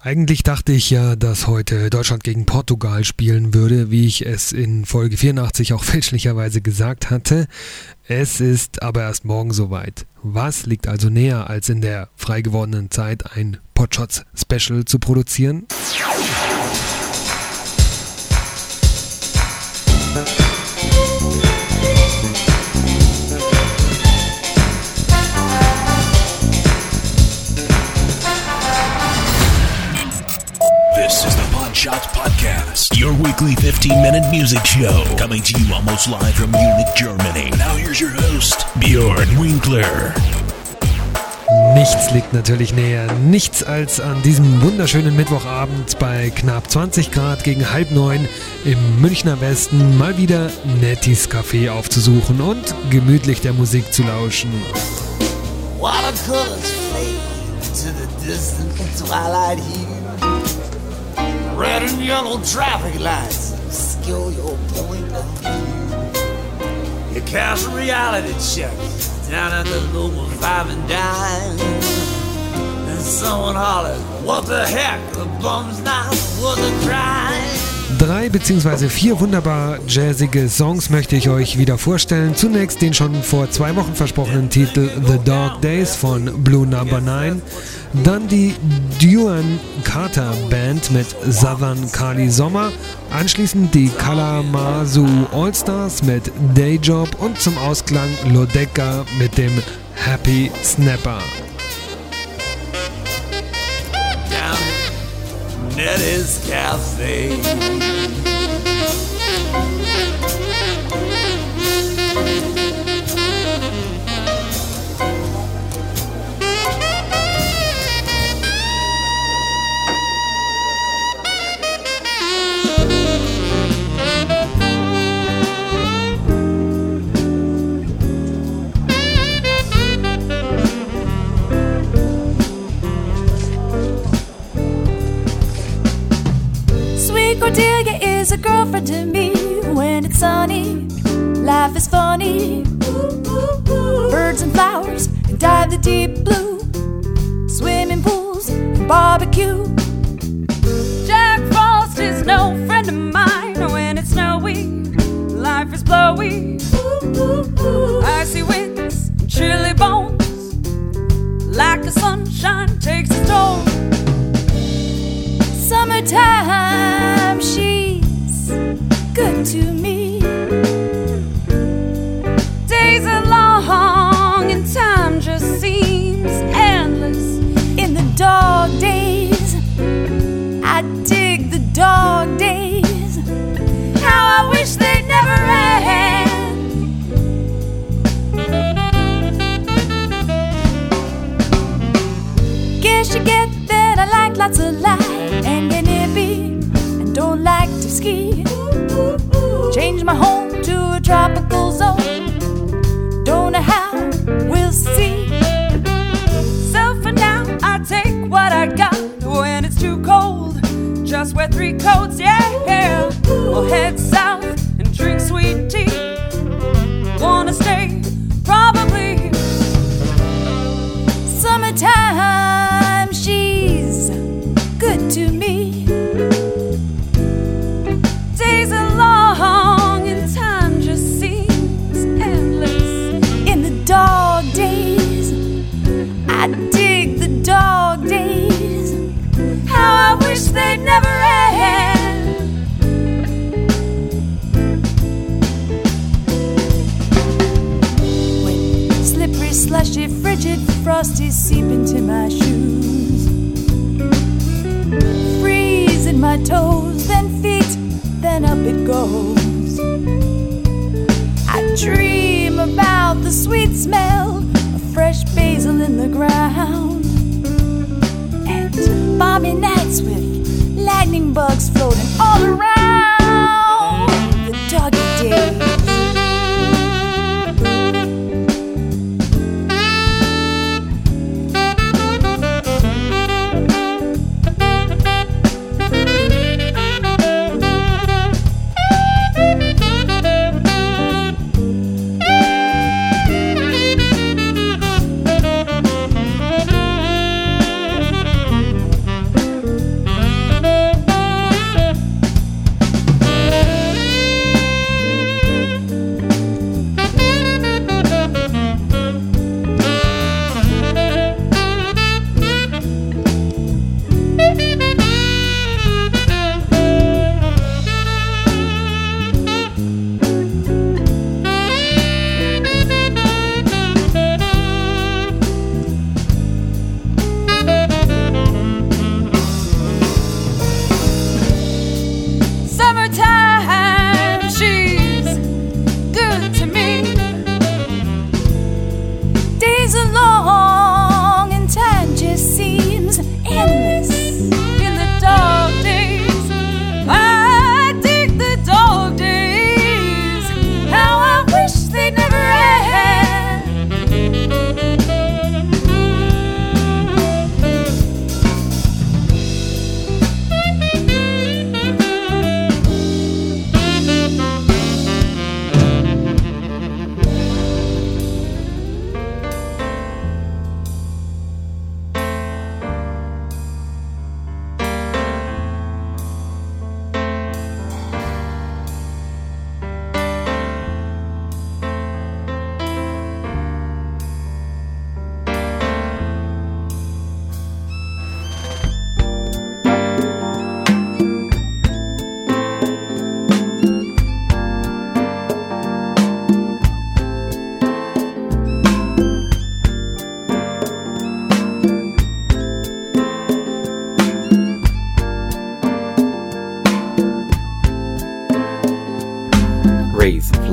Eigentlich dachte ich ja, dass heute Deutschland gegen Portugal spielen würde, wie ich es in Folge 84 auch fälschlicherweise gesagt hatte. Es ist aber erst morgen soweit. Was liegt also näher, als in der frei gewordenen Zeit ein Potshots-Special zu produzieren? This is the Podshots Podcast, your weekly 15-minute music show, coming to you almost live from Munich, Germany. Now here's your host, Björn Winkler. Nichts liegt natürlich näher, nichts als an diesem wunderschönen Mittwochabend bei knapp 20 Grad gegen 8:30 im Münchner Westen mal wieder Nettys Café aufzusuchen und gemütlich der Musik zu lauschen. Watercolors fade to the distant twilight hue. Red and yellow traffic lights obscure your point of view. You cast a reality check down at the local 5 and dime. And someone hollers, what the heck, the bum's not worth a crime. 3 bzw. 4 wunderbar jazzige Songs möchte ich euch wieder vorstellen. Zunächst den schon vor 2 Wochen versprochenen Titel The Dog Days von Blue No. 9. Dann die Duane Carter Band mit Southern Cali Sommer. Anschließend die Kalamazoo All-Stars mit Day Job und zum Ausklang Lodeka mit dem Happy Snapper. Nettie's Cafe. Cordelia is a girlfriend to me. When it's sunny, life is funny. Birds and flowers dive the deep blue. Swimming pools and barbecue. Jack Frost is no friend of mine. When it's snowy, life is blowy. Icy winds, chilly bones. Like the sunshine takes its toll. Summertime, she's good to me. Days are long and time just seems endless. In the dog days, I dig the dog days. How I wish they'd never end. Guess you get that I like lots of life. And get nippy and don't like to ski. Change my home to a tropical zone. Don't know how, we'll see. So for now, I'll take what I got. When it's too cold, just wear 3 coats, yeah. We'll head south and drink sweet tea. Wanna stay, probably. Summertime, she's good to me. Days are long and time just seems endless. In the dog days, I dig the dog days. How I wish they'd never end. When slippery, slushy, frigid, frosty seep into my shoes. Freezing my toes, then feet, then up it goes. I dream about the sweet smell of fresh basil in the ground. And balmy nights with lightning bugs floating all around. The doggy days.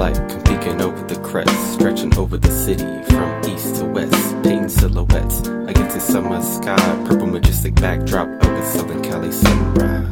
light come peeking over the crest, stretching over the city from east to west, painting silhouettes against the summer sky, purple majestic backdrop of a Southern Cali sunrise.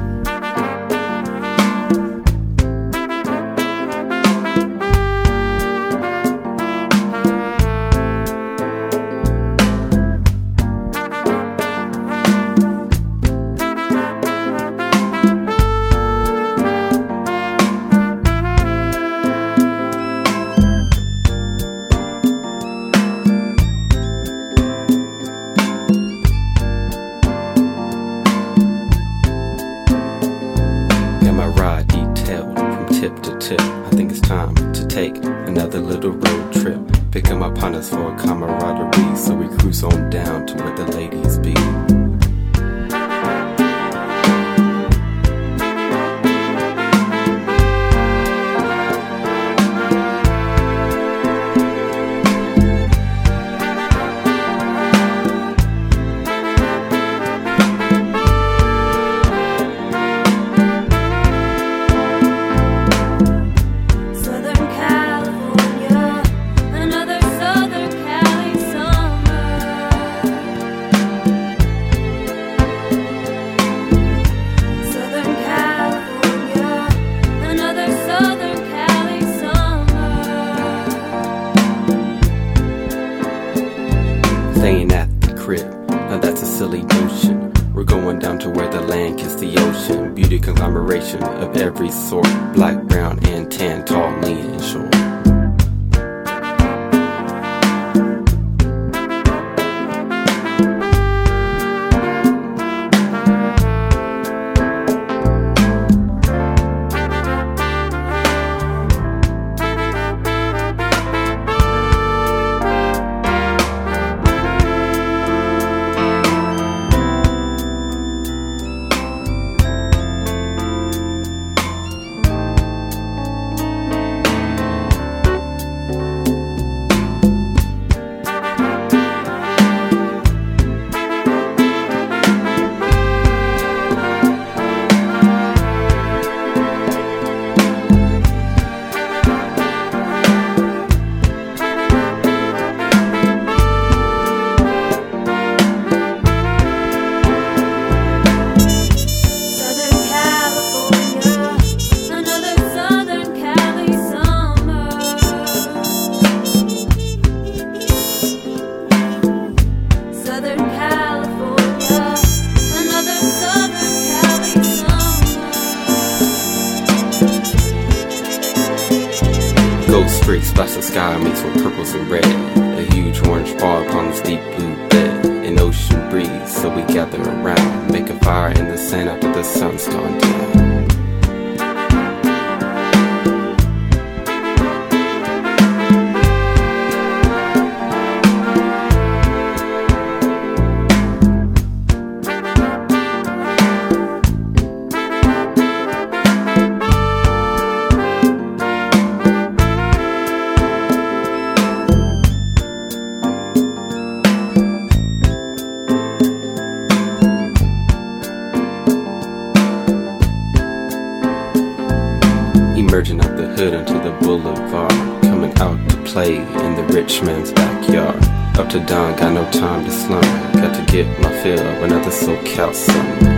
For camaraderie, so we cruise on down to where the ladies be. Staying at the crib, now that's a silly notion. We're going down to where the land kissed the ocean. Beauty conglomeration of every sort, black, brown, and tan, tall, lean, and short. Straight splash of sky mixed with purples and red. A huge orange ball upon this deep blue bed. An ocean breeze, so we gather around. Make a fire in the sand after the sun's gone down. Emerging out the hood onto the boulevard, coming out to play in the rich man's backyard. Up to dawn, got no time to slumber, got to get my fill of another SoCal summer.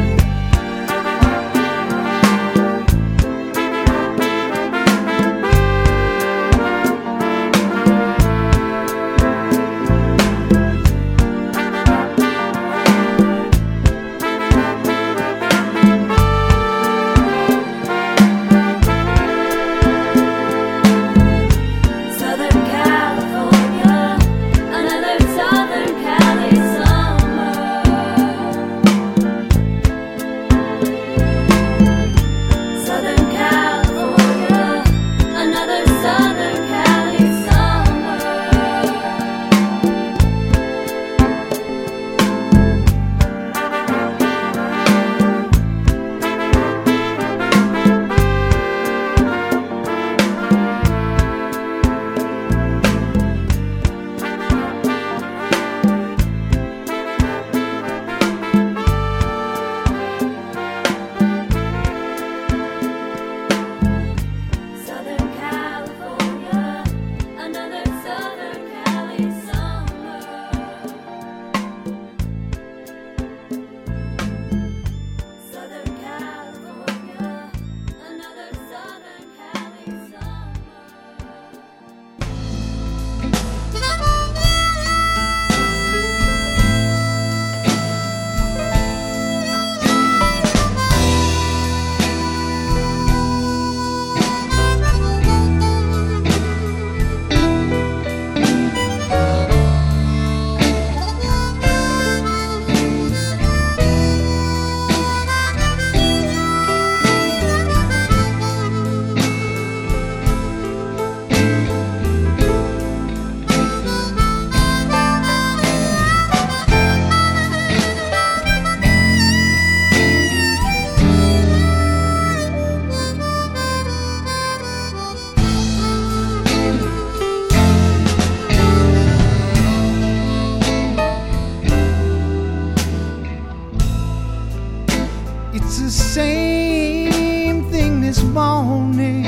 It's the same thing this morning.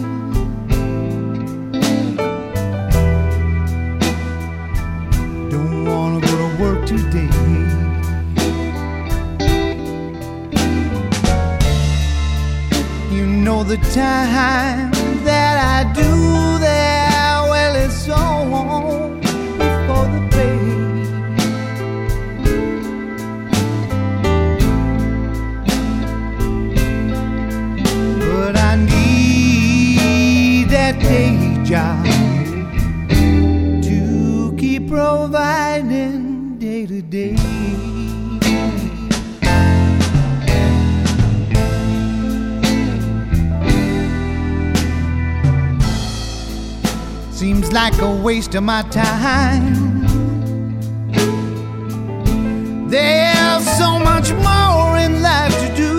Don't wanna go to work today. You know the time that I do there, well, it's on before the pay. But I need that day job to keep providing day to day. Seems like a waste of my time. There's so much more in life to do.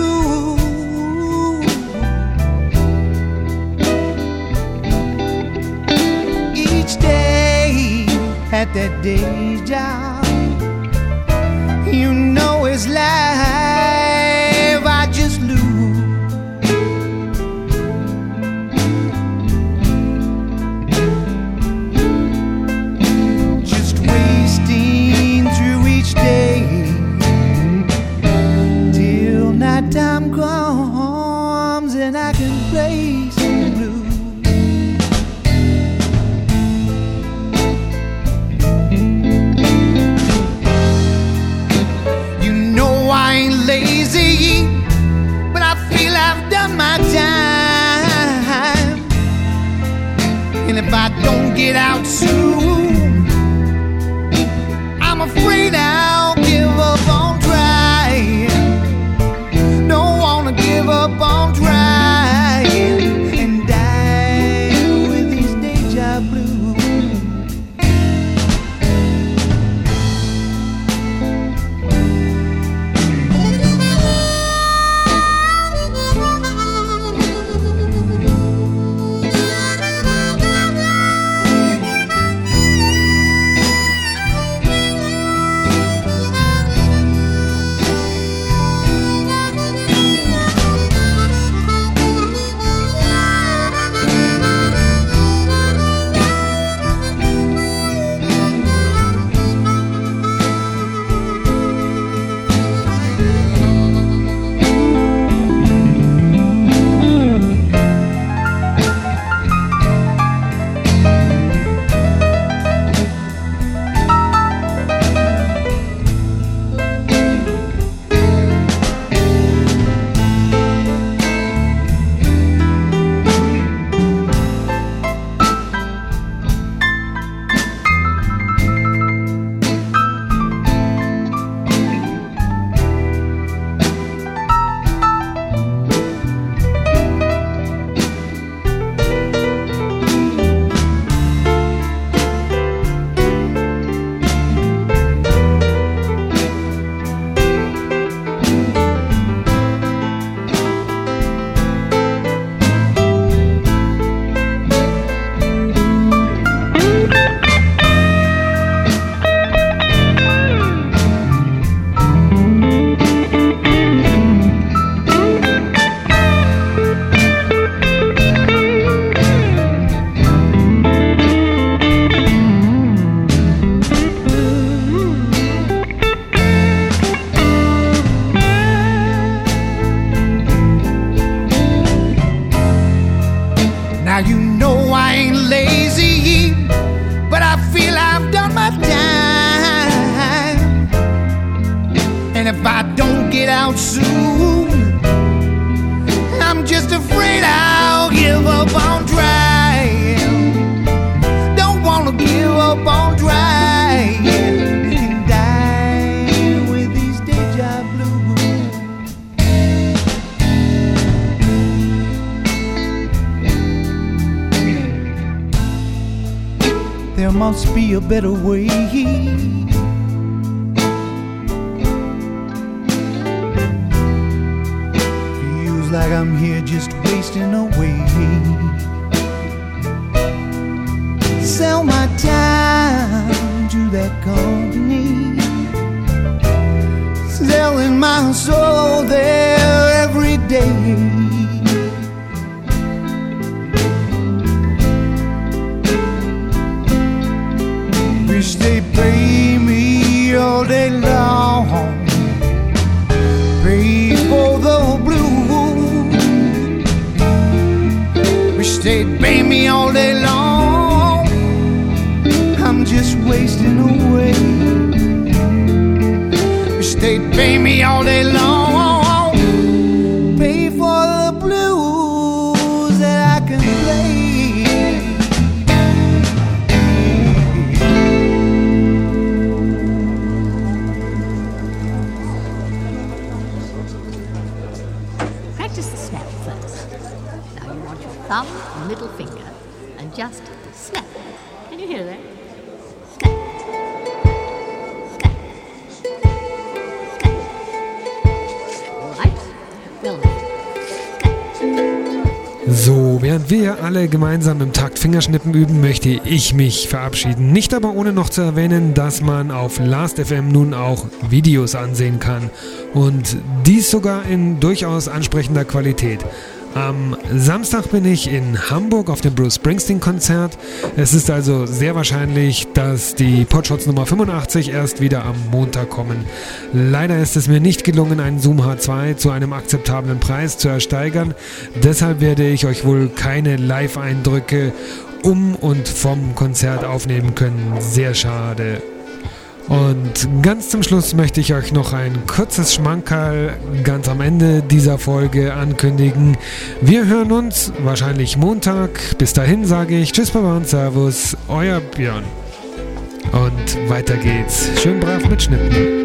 Each day at that day job, you know it's life I just lose. Time comes and I can play some blues. You know I ain't lazy, but I feel I've done my time. And if I don't get out soon, I'm afraid I'll give up on trying. Give up on trying and die with these day job blues. Now you know I ain't lazy, but I feel I've done my time. And if I don't get out soon, I'm just afraid I'll give up on trying. Don't wanna give up on trying and die with these day job blues. There must be a better way. Feels like I'm here just wasting away. Sell my time to that company, selling my soul there. stayed by me all day long. I'm just wasting away. You stayed by me all day long. Pay for the blues that I can play. Practice the snap first. Now you want your thumb and middle finger and just snap. Can you hear that? Snap. Snap. Snap. All right. Well then. So, während wir alle gemeinsam im Takt Fingerschnippen üben, möchte ich mich verabschieden. Nicht aber ohne noch zu erwähnen, dass man auf Last.fm nun auch Videos ansehen kann. Und dies sogar in durchaus ansprechender Qualität. Am Samstag bin ich in Hamburg auf dem Bruce Springsteen Konzert. Es ist also sehr wahrscheinlich, dass die Podshots Nummer 85 erst wieder am Montag kommen. Leider ist es mir nicht gelungen, einen Zoom H2 zu einem akzeptablen Preis zu ersteigern. Deshalb werde ich euch wohl keine Live-Eindrücke und vom Konzert aufnehmen können. Sehr schade. Und ganz zum Schluss möchte ich euch noch ein kurzes Schmankerl ganz am Ende dieser Folge ankündigen. Wir hören uns wahrscheinlich Montag. Bis dahin sage ich Tschüss, Baba und Servus, euer Björn. Und weiter geht's. Schön brav mitschnitten.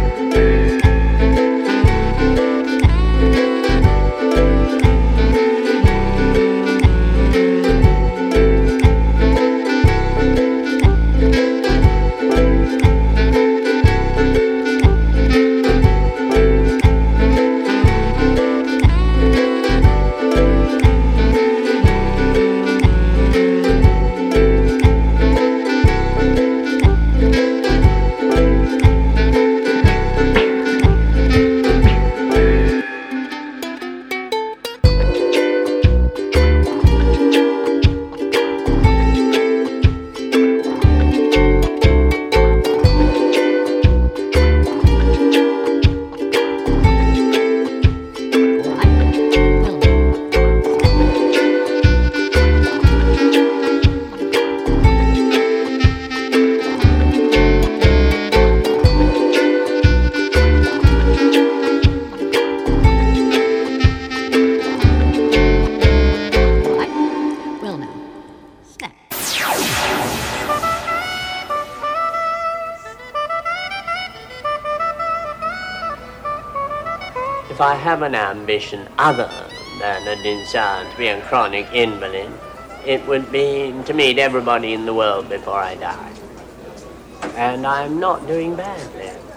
If I have an ambition other than a desire to be a chronic invalid, it would be to meet everybody in the world before I die. And I'm not doing badly.